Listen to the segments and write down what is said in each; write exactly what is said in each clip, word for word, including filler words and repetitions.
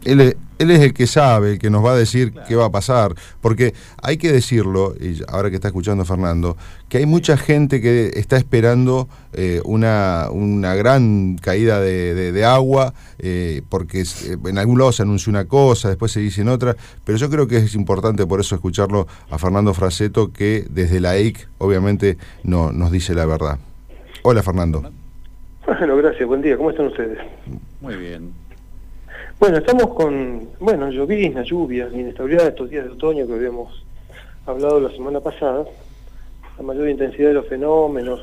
él es, él es el que sabe, el que nos va a decir Claro. qué va a pasar, porque hay que decirlo, y ahora que está escuchando Fernando, que hay mucha gente que está esperando eh, una, una gran caída de, de, de agua, eh, porque eh, en algún lado se anuncia una cosa, después se dice en otra, pero yo creo que es importante por eso escucharlo a Fernando Fraseto, que desde la E I C obviamente no, nos dice la verdad. Hola, Fernando. Bueno, gracias, buen día, ¿cómo están ustedes? Muy bien. Bueno, estamos con, bueno, llovizna, lluvia, inestabilidad de estos días de otoño que habíamos hablado la semana pasada. La mayor intensidad de los fenómenos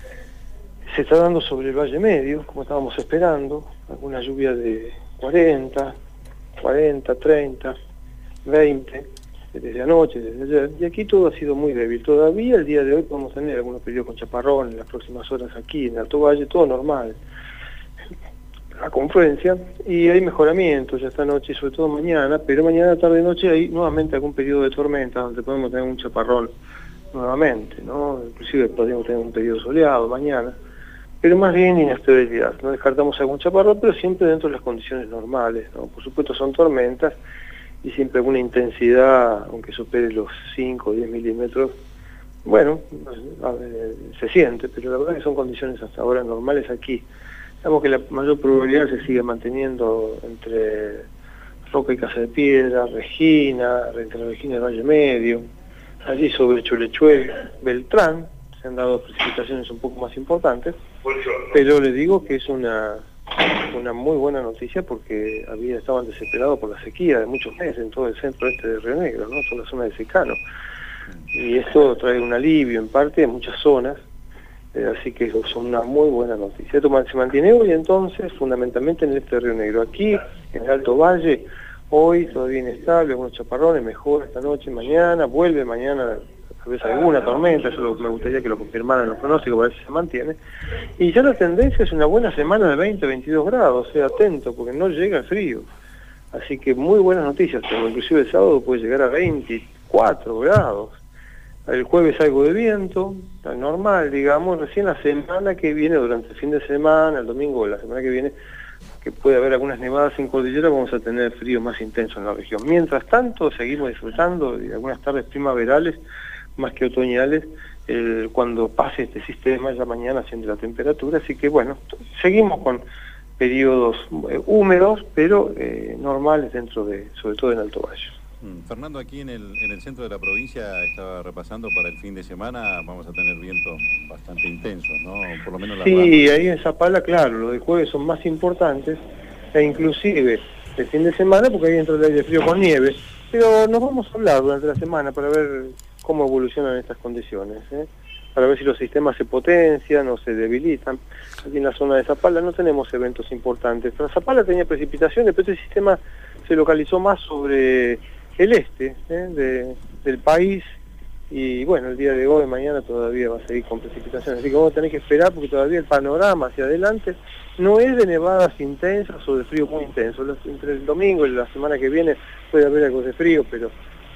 se está dando sobre el Valle Medio, como estábamos esperando, alguna lluvia de cuarenta, cuarenta, treinta, veinte, desde anoche, desde ayer, y aquí todo ha sido muy débil. Todavía el día de hoy podemos tener algunos periodos con chaparrón en las próximas horas aquí, en Alto Valle, todo normal. La confluencia, y hay mejoramiento ya esta noche y sobre todo mañana, pero mañana tarde y noche hay nuevamente algún periodo de tormenta donde podemos tener un chaparrón nuevamente, ¿no? Inclusive podríamos tener un periodo soleado mañana, pero más bien inestabilidad. No descartamos algún chaparrón, pero siempre dentro de las condiciones normales, ¿no? Por supuesto son tormentas y siempre alguna intensidad, aunque supere los cinco o diez milímetros, bueno, a ver, se siente, pero la verdad que son condiciones hasta ahora normales aquí. Sabemos que la mayor probabilidad se sigue manteniendo entre Roca y Casa de Piedra, Regina, entre Regina y Valle Medio, allí sobre Chulechuel, Beltrán, se han dado precipitaciones un poco más importantes, pero les digo que es una, una muy buena noticia porque había, estaban desesperados por la sequía de muchos meses en todo el centro este de Río Negro, ¿no? Toda la zona de secano, y esto trae un alivio en parte en muchas zonas. Eh, así que es una muy buena noticia. Esto se mantiene hoy entonces, fundamentalmente en el este de Río Negro. Aquí, en el Alto Valle, hoy todavía inestable, algunos chaparrones, mejor esta noche, mañana, vuelve mañana tal vez alguna tormenta, eso lo, me gustaría que lo confirmaran los pronósticos para ver si se mantiene. Y ya la tendencia es una buena semana de veinte, veintidós grados, o sea, atento, porque no llega el frío. Así que muy buenas noticias, como inclusive el sábado puede llegar a veinticuatro grados. El jueves algo de viento, tan normal, digamos, recién la semana que viene, durante el fin de semana, el domingo, la semana que viene, que puede haber algunas nevadas en cordillera, vamos a tener frío más intenso en la región. Mientras tanto, seguimos disfrutando de algunas tardes primaverales, más que otoñales, eh, cuando pase este sistema, ya mañana asciende la temperatura, así que bueno, seguimos con periodos eh, húmedos, pero eh, normales dentro de, sobre todo en Alto Valle. Fernando, aquí en el, en el centro de la provincia estaba repasando para el fin de semana, vamos a tener vientos bastante intensos, ¿no? Por lo menos las Sí, ramas. ahí en Zapala, claro, los de jueves son más importantes, e inclusive el fin de semana, porque ahí entra el aire frío con nieve, pero nos vamos a hablar durante la semana para ver cómo evolucionan estas condiciones, ¿eh? Para ver si los sistemas se potencian o se debilitan. Aquí en la zona de Zapala no tenemos eventos importantes, pero Zapala tenía precipitaciones, pero este sistema se localizó más sobre el este ¿eh? de, del país, y bueno, el día de hoy, mañana todavía va a seguir con precipitaciones, así que vamos a tener que esperar porque todavía el panorama hacia adelante no es de nevadas intensas o de frío muy intenso. Los, entre el domingo y la semana que viene puede haber algo de frío, pero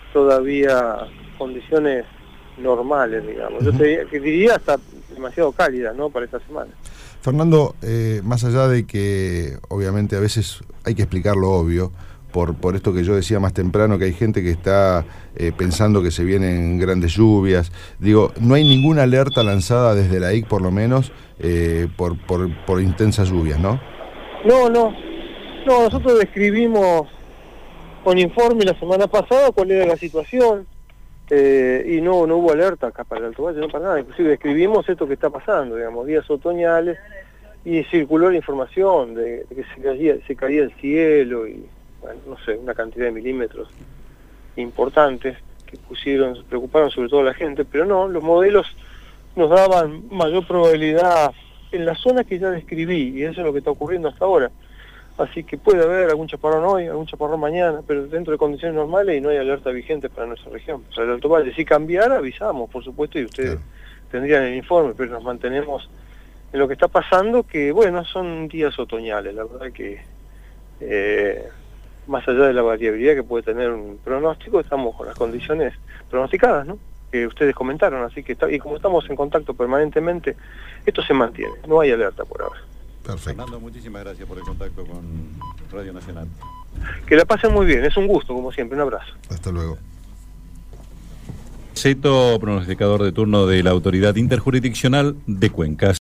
todavía condiciones normales, digamos. Yo te, que diría hasta demasiado cálidas, ¿no?, para esta semana. Fernando, eh, más allá de que obviamente a veces hay que explicar lo obvio, Por, por esto que yo decía más temprano, que hay gente que está eh, pensando que se vienen grandes lluvias. Digo, no hay ninguna alerta lanzada desde la E I C, por lo menos, eh, por, por, por intensas lluvias, ¿no? No, no. No, nosotros describimos con informe la semana pasada cuál era la situación, eh, y no, no hubo alerta acá para el Alto Valle, no para nada. Inclusive describimos esto que está pasando, digamos, días otoñales, y circuló la información de, de que se caía, se caía el cielo y... bueno, no sé, una cantidad de milímetros importantes que pusieron, preocuparon sobre todo a la gente, pero no, los modelos nos daban mayor probabilidad en la zona que ya describí, y eso es lo que está ocurriendo hasta ahora. Así que puede haber algún chaparrón hoy, algún chaparrón mañana, pero dentro de condiciones normales, y no hay alerta vigente para nuestra región. Para el Alto Valle, si cambiara, avisamos, por supuesto, y ustedes sí tendrían el informe, pero nos mantenemos en lo que está pasando, que bueno, son días otoñales, la verdad que... Eh, más allá de la variabilidad que puede tener un pronóstico, estamos con las condiciones pronosticadas, ¿no?, que ustedes comentaron, así que está, y como estamos en contacto permanentemente, esto se mantiene, no hay alerta por ahora. Perfecto. Fernando, muchísimas gracias por el contacto con Radio Nacional. Que la pasen muy bien, es un gusto, como siempre, un abrazo. Hasta luego. Ceto, pronosticador de turno de la Autoridad Interjurisdiccional de Cuencas.